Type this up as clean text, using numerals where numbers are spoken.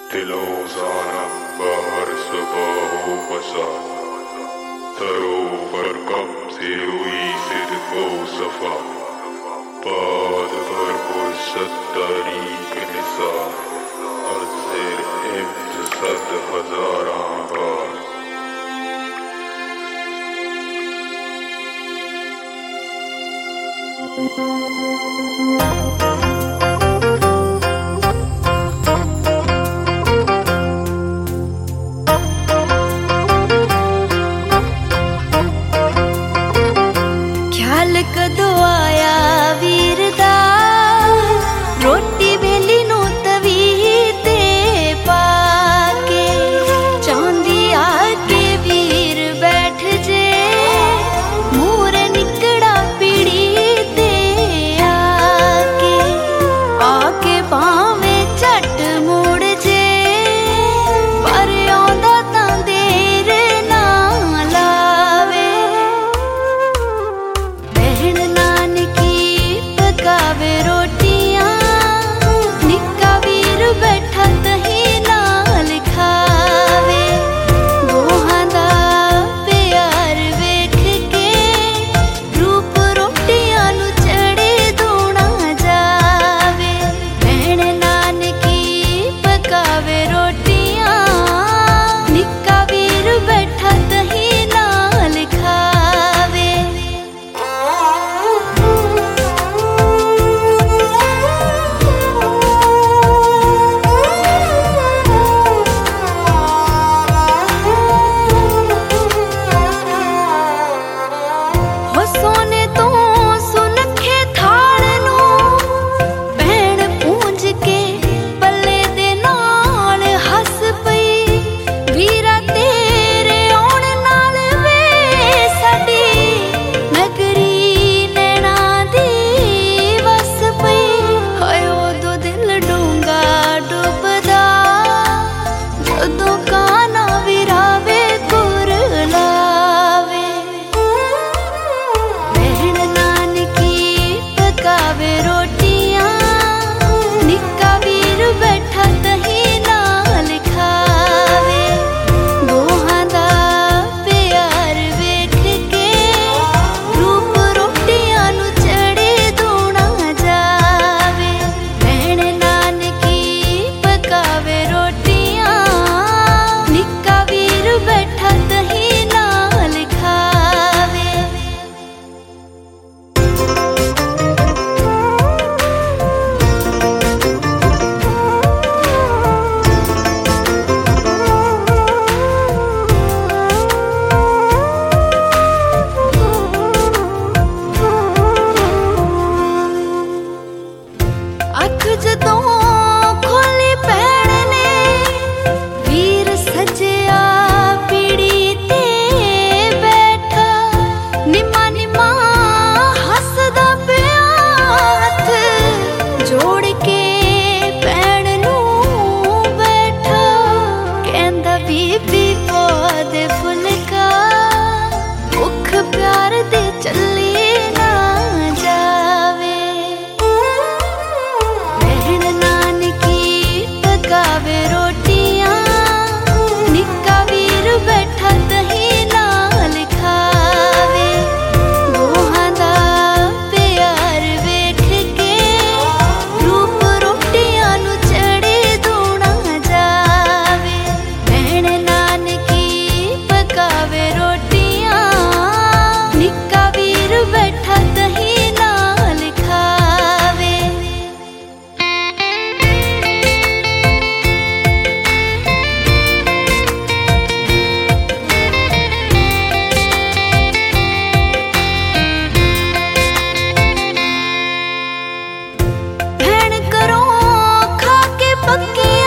दिलोज़ाना बाहर सुबह बसा सरोवर कम से हुई सिद्को सफा बाद पर फुर्सत तारीख निसार अज़र इम्त सद हज़ारां बार कदों आया वीर दा रोटी बेली नूं तवी ते पाके चांदी आके वीर बैठ जे मूरे निकड़ा पीड़ी ते आके पावे झट मुड़ जे पर आंदा तां देर ना लावे पकावे रोटियां निक्का वीर बैठा तही नाल खावे दोहां दा प्यार वेख के रूप रोटियां नूं चढ़े दोना जावे भैण नानकी पकावे रोटियां निक्का वीर बैठा तही नाल खावे सोने तो सुनखे थाल नूं भैण पूंज के पल्ले दे नाल हस पई वीरा तेरे आउण नाल वे साडी नगरी नैना दी वस पई हाय उदों दिल डूंगा डुबदा जदों काना विरावे कुरलावे पकावे रोटियां निक्का वीर बैठा तही नाल खावे दोहां दा प्यार वेख के रूप रोटियां नूं चढ़े दोना जावे भैण नानकी पकावे रोटियां निक्का वीर बैठा तही नाल खावे अख जदों खोली भैण ने वीर सजिया पीड़ी ते बैठा निम्मा निम्मा हसदा पिया हथ जोड़ के भैण नूं बैठा कहंदा बीबी पौध फुलका भुख प्यार दे चली ना जावे पकावे रोटियां निक्का वीर बैठा तही नाल खावे दोहां दा प्यार वेख के रूप रोटियां नूं चढ़े दोना जावे भैण नानकी पकावे रोटियां निक्का वीर बैठा तही नाल खावे भैण करो खा के पक्की